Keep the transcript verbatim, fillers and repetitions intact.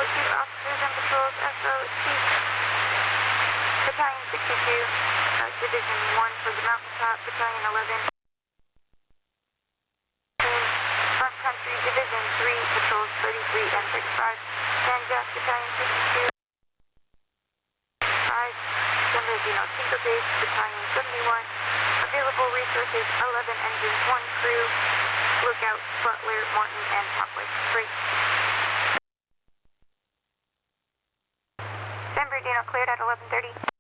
chief officers and patrols, S O Chief Battalion sixty-two, uh, Division one for the Mountaintop, Battalion eleven. Front Country, Division three, patrols thirty-three and thirty-five. San Jac, Battalion sixty-two. five. San Bernardino, Cinco Base, Battalion seventy-one. Available resources, eleven engines, one crew. Lookout, Butler, Morton, and Poplar. Great. San Bernardino cleared at eleven thirty.